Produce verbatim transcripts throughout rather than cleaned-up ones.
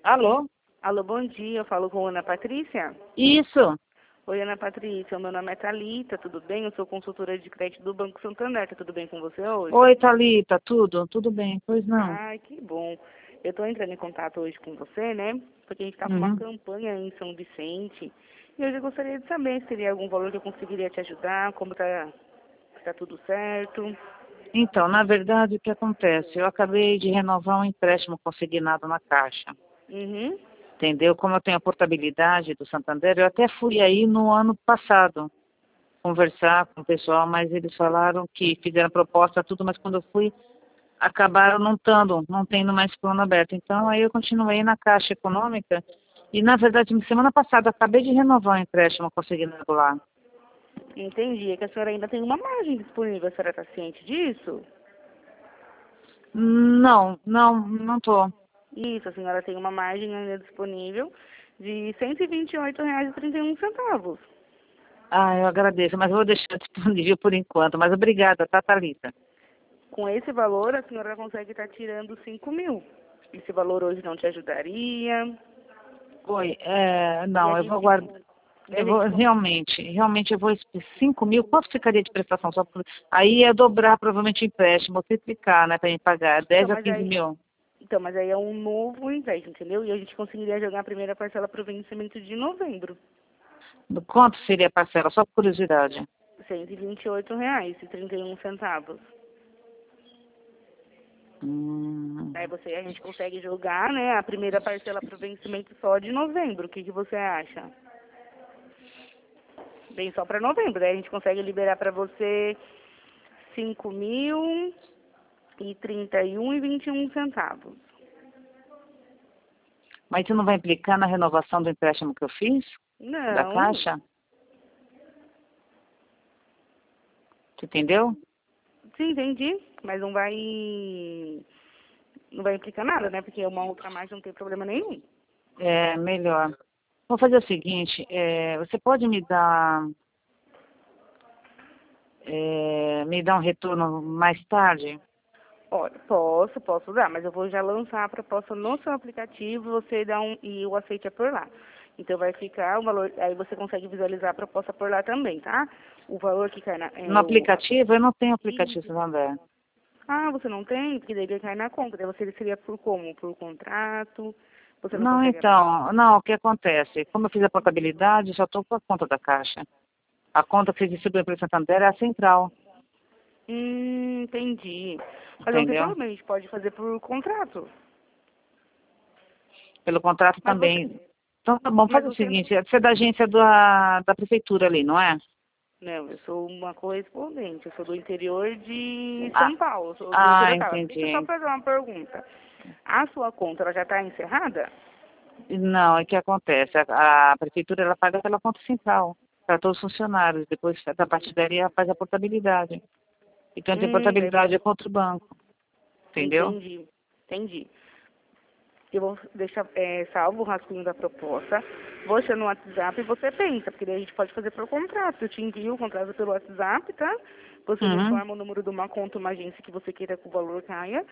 Alô? Alô, bom dia. Eu falo com a Ana Patrícia. Isso. Oi, Ana Patrícia. Meu nome é Thalita, tudo bem? Eu sou consultora de crédito do Banco Santander. Tá tudo bem com você hoje? Oi, Thalita, tudo? Tudo bem? Pois não. Ai, que bom. Eu estou entrando em contato hoje com você, né? Porque a gente está com uma Uhum. campanha em São Vicente. E hoje eu gostaria de saber se teria algum valor que eu conseguiria te ajudar, como tá, se tá tudo certo. Então, na verdade, o que acontece? Eu acabei de renovar um empréstimo consignado na Caixa. Uhum. Entendeu? Como eu tenho a portabilidade do Santander, eu até fui aí no ano passado conversar com o pessoal, mas eles falaram que fizeram proposta, tudo, mas quando eu fui, acabaram não tendo, não tendo mais plano aberto. Então, aí eu continuei na Caixa Econômica e, na verdade, semana passada, acabei de renovar o empréstimo consignado lá. Entendi. É que a senhora ainda tem uma margem disponível. A senhora está ciente disso? Não, não, não tô. Isso, a senhora tem uma margem ainda disponível de cento e vinte e oito reais e trinta e um centavos. Ah, eu agradeço, mas eu vou deixar disponível por enquanto. Mas obrigada, tá, Thalita? Com esse valor, a senhora consegue estar tirando cinco mil. Esse valor hoje não te ajudaria. Oi, é, E a não, eu vou gente, guardar. e a Eu vou, gente, realmente, realmente eu vou, cinco mil, quanto ficaria de prestação? Só por, aí é dobrar provavelmente o empréstimo, multiplicar, né, para me pagar, então, dez a mas quinze aí, mil. então, mas aí é um novo empréstimo, entendeu? E a gente conseguiria jogar a primeira parcela para o vencimento de novembro. Quanto seria a parcela? Só por curiosidade. cento e vinte e oito reais e trinta e um centavos. Hum, Aí você, a gente consegue jogar, né, a primeira parcela para o vencimento só de novembro. O que, que você acha? Bem, só para novembro. Daí a gente consegue liberar para você cinco mil e trinta e um e vinte e um centavos. mas isso não vai implicar na renovação do empréstimo que eu fiz? Da Não. Caixa? Você entendeu? Sim, entendi. Mas não vai. Não vai implicar nada, né? Porque uma outra margem não tem problema nenhum. É, melhor. Vou fazer o seguinte, é, você pode me dar, é, me dar um retorno mais tarde? Olha, posso, posso dar, mas eu vou já lançar a proposta no seu aplicativo, você dá um e o aceite é por lá. Então vai ficar o valor, aí você consegue visualizar a proposta por lá também, tá? O valor que cai na. No É, o, a, aplicativo? Eu não tenho aplicativo isso. Santander. Ah, você não tem? Porque daí ele cai na conta. Daí você seria por como? Por contrato? Você não Não, consegue abrir? então, não, o que acontece? Como eu fiz a portabilidade, eu só estou com a conta da Caixa. A conta que se distribui para o Santander é a central, Hum, entendi. Mas não tem entendeu? problema, a gente pode fazer por contrato. Pelo contrato Mas você, também. Então tá bom, mas faz o você, seguinte, você é da agência da, da prefeitura ali, não é? não, eu sou uma correspondente, eu sou do interior de Ah, São Paulo, eu sou do ah, interior da Deixa eu só entendi. fazer uma pergunta. A sua conta, ela já está encerrada? Não, é que acontece, a, a prefeitura ela paga pela conta central, para todos os funcionários, depois da parte dali ela faz a portabilidade. Então tem Hum, daí você, portabilidade contra o banco, entendeu? entendi, entendi. Eu vou deixar é, salvo o rascunho da proposta, vou deixar no WhatsApp e você pensa, porque daí a gente pode fazer por contrato. Eu te envio o contrato pelo WhatsApp, tá? Você me Uhum. informa o número de uma conta, uma agência que você queira que o valor caia.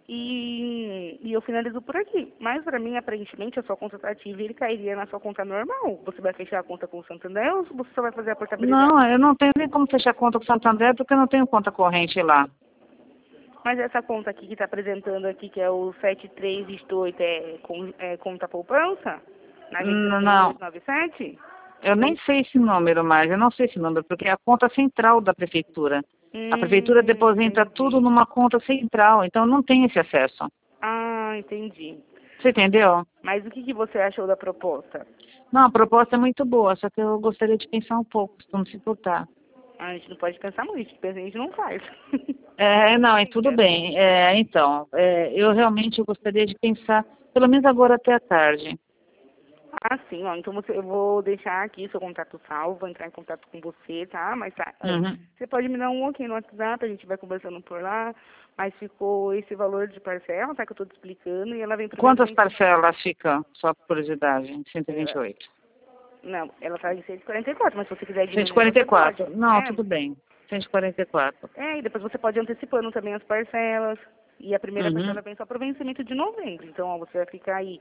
E, e eu finalizo por aqui. Mas para mim, aparentemente, a sua conta está ativa e ele cairia na sua conta normal. Você vai fechar a conta com o Santander ou você só vai fazer a portabilidade? Não, eu não tenho nem como fechar conta com o Santander porque eu não tenho conta corrente lá. Mas essa conta aqui que está apresentando aqui, que é o sete três dois oito, é, com, é conta poupança? Na agência N- zero Não, oito nove sete? eu Ou nem sei esse número mais, eu não sei esse número, porque é a conta central da prefeitura. A prefeitura Hum, deposita tudo entendi. numa conta central, então não tem esse acesso. Ah, entendi. Você entendeu? Mas o que, que você achou da proposta? Não, a proposta é muito boa, só que eu gostaria de pensar um pouco, se não se importar. A gente não pode pensar muito, pensa a gente não faz. É, não, é tudo Entendeu? bem. É, então, é, eu realmente gostaria de pensar, pelo menos agora até a tarde. Ah, sim, ó. Então você, eu vou deixar aqui seu contato salvo, vou entrar em contato com você, tá? Mas tá, é, Uhum. você pode me dar um ok no WhatsApp, a gente vai conversando por lá. Mas ficou esse valor de parcela, tá? Que eu tô te explicando, e ela vem pro Quantas vencimento. parcelas ficam, só por curiosidade? cento e vinte e Ela, oito. não, ela tá em cento e quarenta e quatro, mas se você quiser cento e diminuir, quarenta e você pode. quatro. Não, tudo bem. cento e quarenta e quatro. É, e depois você pode ir antecipando também as parcelas. E a primeira Uhum. parcela vem só pro vencimento de novembro. Então, ó, você vai ficar aí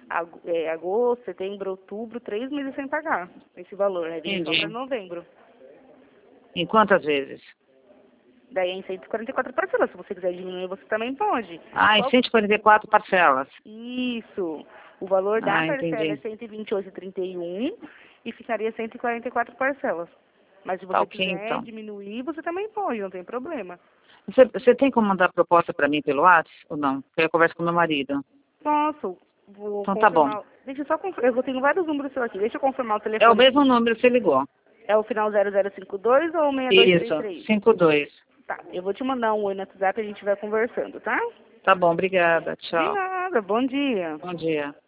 ag- é, agosto, setembro, outubro, três meses sem pagar esse valor, né? Vem só Entendi. para novembro. Em quantas vezes? Daí é em cento e quarenta e quatro parcelas. Se você quiser diminuir, você também pode. Ah, em Qual- cento e quarenta e quatro parcelas. Isso. O valor da Ah, parcela é entendi. cento e vinte e oito e trinta e um e ficaria cento e quarenta e quatro parcelas. Mas se Tá você ok, quiser então. diminuir, você também pode, não tem problema. Você, você tem como mandar proposta para mim pelo WhatsApp ou não? Porque eu converso com meu marido. Posso. Vou Então tá bom. confirmar. Deixa eu só confirmar. Eu tenho vários números seus aqui. Deixa eu confirmar o É o telefone. mesmo número que você ligou. É o final zero zero cinco dois ou seis dois três Isso, três? cinco dois. Tá. Eu vou te mandar um oi no WhatsApp e a gente vai conversando, tá? Tá bom, obrigada. De Tchau. nada. Bom dia. Bom dia.